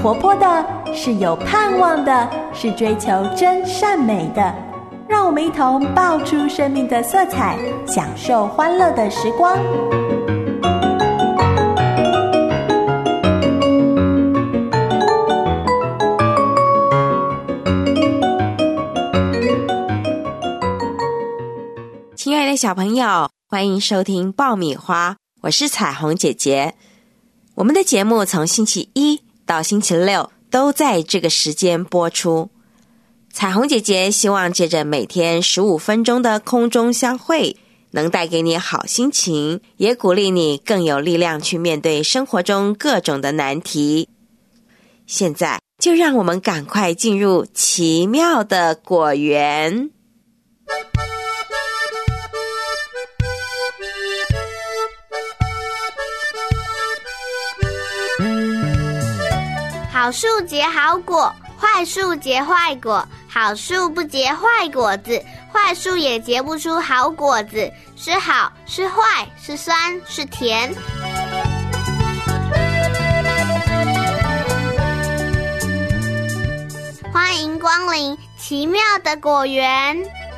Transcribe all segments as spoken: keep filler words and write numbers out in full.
活泼的，是有盼望的，是追求真善美的。让我们一同爆出生命的色彩，享受欢乐的时光。 亲爱的小朋友，欢迎收听爆米花，我是彩虹姐姐。我们的节目从星期一到星期六都在这个时间播出。彩虹姐姐希望借着每天十五分钟的空中相会，能带给你好心情，也鼓励你更有力量去面对生活中各种的难题。现在就让我们赶快进入奇妙的果园。 好树结好果，坏树结坏果。好树不结坏果子，坏树也结不出好果子。是好是坏，是酸是甜。欢迎光临奇妙的果园。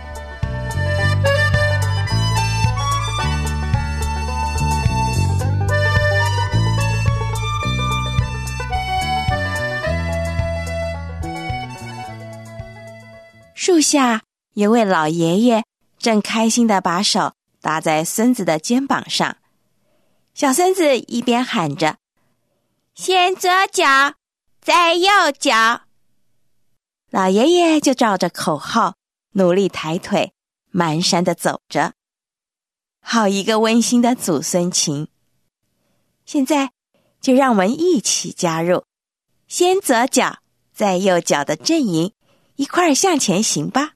树下有位老爷爷正开心地把手搭在孙子的肩膀上，小孙子一边喊着先左脚再右脚，老爷爷就照着口号努力抬腿蹒跚地走着，好一个温馨的祖孙情。现在就让我们一起加入先左脚再右脚的阵营，一块儿向前行吧。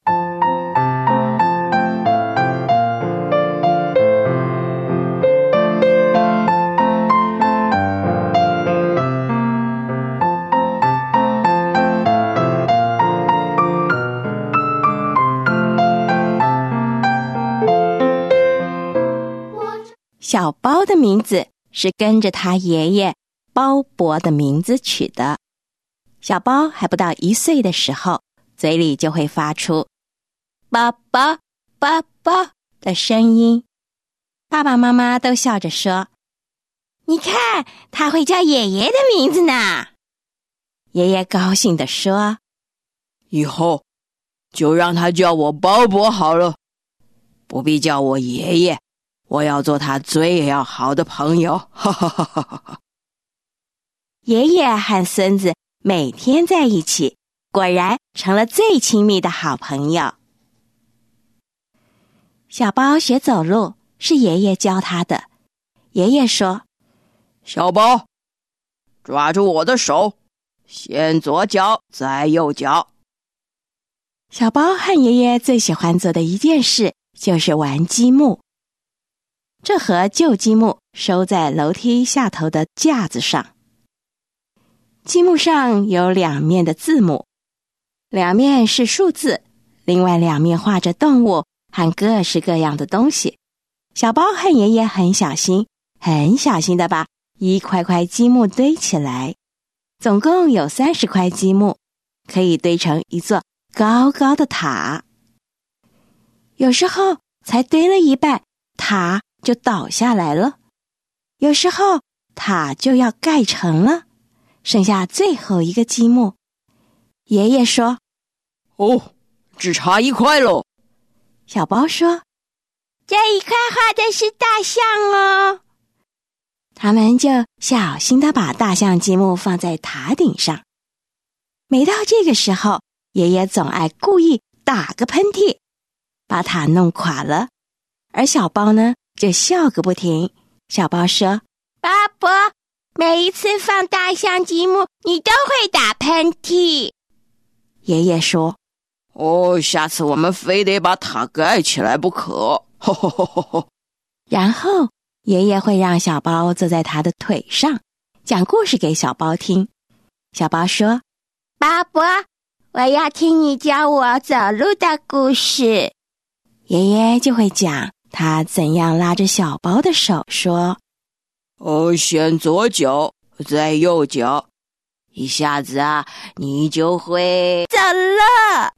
小包的名字是跟着他爷爷包伯的名字取的。小包还不到一岁的时候，嘴里就会发出宝宝宝宝的声音，爸爸妈妈都笑着说，你看他会叫爷爷的名字呢。爷爷高兴地说， 以后就让他叫我包伯好了，不必叫我爷爷，我要做他最要好的朋友。哈哈哈哈哈。 爷爷和孙子每天在一起，果然成了最亲密的好朋友。小包学走路是爷爷教他的。爷爷说， 小包，抓住我的手，先左脚再右脚。 小包和爷爷最喜欢做的一件事就是玩积木。这盒旧积木收在楼梯下头的架子上，积木上有两面的字母，两面是数字，另外两面画着动物和各式各样的东西。小包和爷爷很小心很小心地把一块块积木堆起来，总共有三十块积木，可以堆成一座高高的塔。有时候才堆了一半，塔就倒下来了，有时候塔就要盖成了，剩下最后一个积木。爷爷说， 哦，只差一块喽。 小包说，这一块画的是大象哦。他们就小心地把大象积木放在塔顶上。每到这个时候，爷爷总爱故意打个喷嚏，把塔弄垮了，而小包呢就笑个不停。小包说，巴伯，每一次放大象积木你都会打喷嚏。爷爷说， 哦，下次我们非得把塔盖起来不可。ho ho ho ho ho。 然后爷爷会让小包坐在他的腿上，讲故事给小包听。小包说，巴伯，我要听你教我走路的故事。爷爷就会讲他怎样拉着小包的手说， 哦，先左脚再右脚， 一下子啊，你就会走了。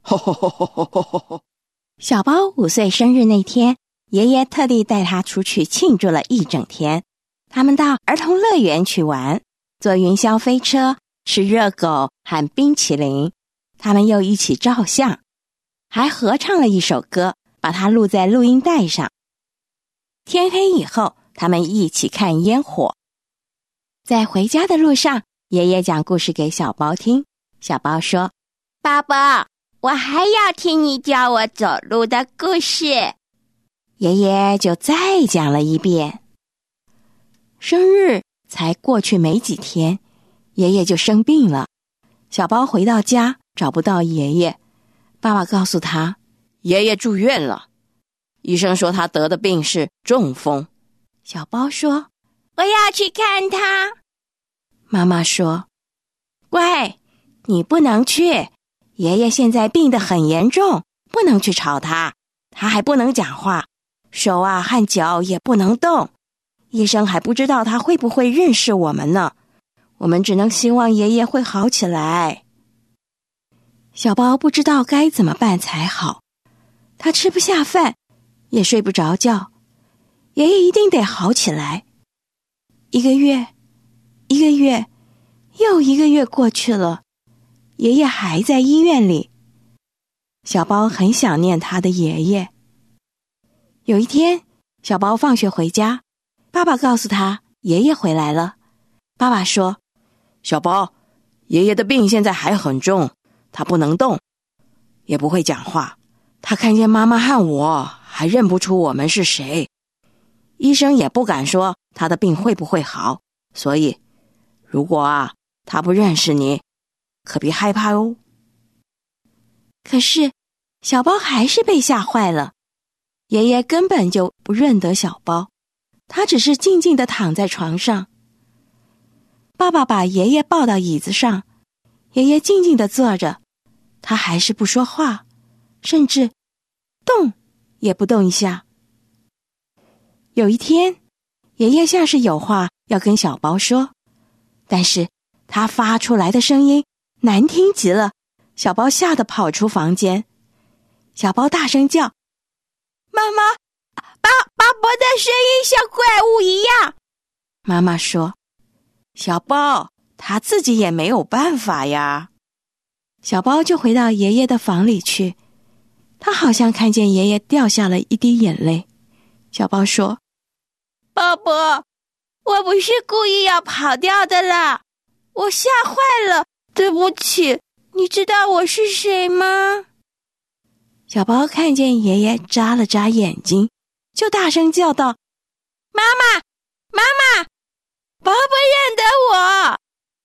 小包五岁生日那天，爷爷特地带他出去庆祝了一整天。他们到儿童乐园去玩，坐云霄飞车，吃热狗和冰淇淋。他们又一起照相，还合唱了一首歌，把它录在录音带上。天黑以后，他们一起看烟火。在回家的路上，爷爷讲故事给小包听。小包说：爸爸，我还要听你教我走路的故事。爷爷就再讲了一遍。生日才过去没几天，爷爷就生病了。小包回到家找不到爷爷，爸爸告诉他， 爷爷住院了，医生说他得的病是中风。 小包说：我要去看他。妈妈说：乖，你不能去，爷爷现在病得很严重，不能去吵他，他还不能讲话，手啊和脚也不能动，医生还不知道他会不会认识我们呢，我们只能希望爷爷会好起来。小包不知道该怎么办才好，他吃不下饭，也睡不着觉，爷爷一定得好起来。一个月，一个月，又一个月过去了，爷爷还在医院里。小包很想念他的爷爷。有一天，小包放学回家，爸爸告诉他爷爷回来了。爸爸说： 小包，爷爷的病现在还很重，他不能动，也不会讲话，他看见妈妈和我还认不出我们是谁，医生也不敢说他的病会不会好，所以如果啊他不认识你，可别害怕哦。 可是小包还是被吓坏了，爷爷根本就不认得小包，他只是静静地躺在床上。爸爸把爷爷抱到椅子上，爷爷静静地坐着，他还是不说话，甚至动也不动一下。有一天，爷爷像是有话要跟小包说，但是他发出来的声音难听极了，小包吓得跑出房间。小包大声叫：妈妈，爸爸爸的声音像怪物一样。妈妈说：小包，他自己也没有办法呀。小包就回到爷爷的房里去，他好像看见爷爷掉下了一滴眼泪。小包说：爸爸，我不是故意要跑掉的啦，我吓坏了，对不起，你知道我是谁吗？小包看见爷爷眨了眨眼睛，就大声叫道：妈妈，妈妈，爸爸认得我。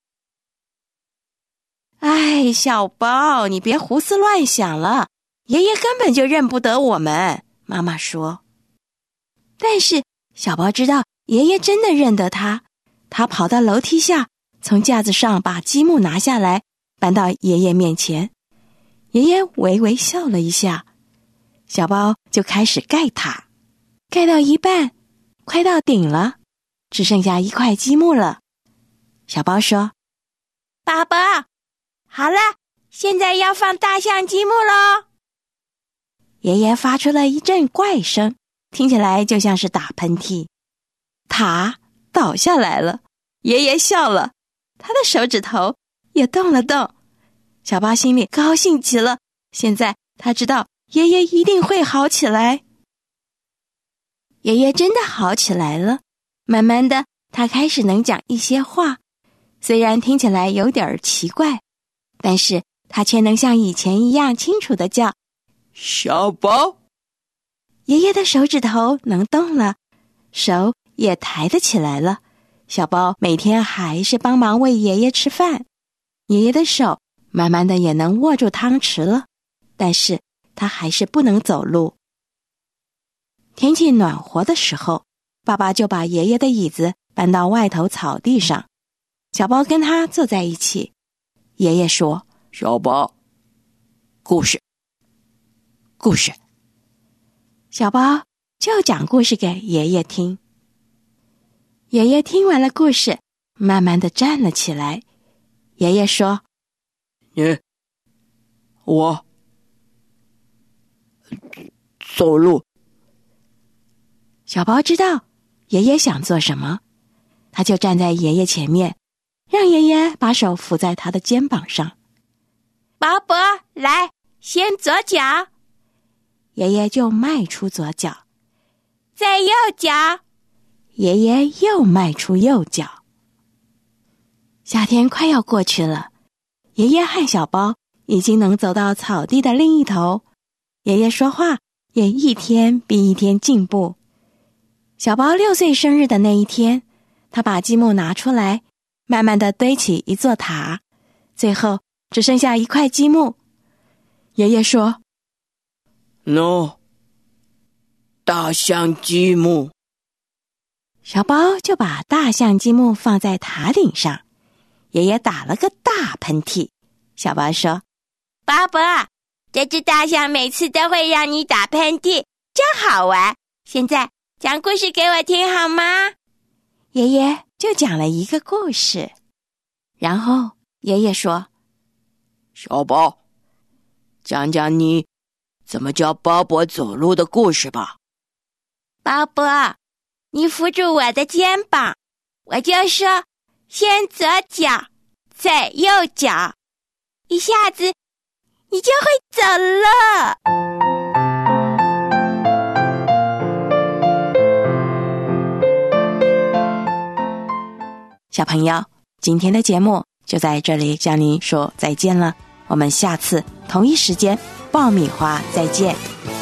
哎，小包，你别胡思乱想了，爷爷根本就认不得我们，妈妈说。但是小包知道爷爷真的认得他，他跑到楼梯下，从架子上把积木拿下来，搬到爷爷面前。爷爷微微笑了一下，小包就开始盖塔，盖到一半，快到顶了，只剩下一块积木了。小包说：爸爸，好了，现在要放大象积木咯。爷爷发出了一阵怪声，听起来就像是打喷嚏。塔倒下来了，爷爷笑了，他的手指头也动了动。小包心里高兴极了，现在他知道爷爷一定会好起来。爷爷真的好起来了，慢慢的，他开始能讲一些话，虽然听起来有点奇怪，但是他却能像以前一样清楚地叫小包。 爷爷的手指头能动了，手也抬得起来了。小包每天还是帮忙喂爷爷吃饭，爷爷的手慢慢的也能握住汤匙了，但是他还是不能走路。天气暖和的时候，爸爸就把爷爷的椅子搬到外头草地上，小包跟他坐在一起。爷爷说： 小包，故事，故事。 小包就讲故事给爷爷听。爷爷听完了故事，慢慢的站了起来， 爷爷说： 你，我走路。 小包知道爷爷想做什么，他就站在爷爷前面，让爷爷把手扶在他的肩膀上。 宝宝，来，先左脚。 爷爷就迈出左脚， 再右脚。 爷爷又迈出右脚。夏天快要过去了，爷爷和小包已经能走到草地的另一头，爷爷说话也一天比一天进步。小包六岁生日的那一天，他把积木拿出来，慢慢地堆起一座塔，最后只剩下一块积木。爷爷说： No， 大象积木。 小包就把大象积木放在塔顶上。爷爷打了个大喷嚏。小包说： 宝宝，这只大象每次都会让你打喷嚏，真好玩。现在讲故事给我听好吗？ 爷爷就讲了一个故事。然后爷爷说： 小包，讲讲你怎么教鲍勃走路的故事吧。 宝宝，你扶住我的肩膀，我就说先左脚，再右脚，一下子你就会走了。 小朋友，今天的节目就在这里向你说再见了，我们下次同一时间爆米花再见。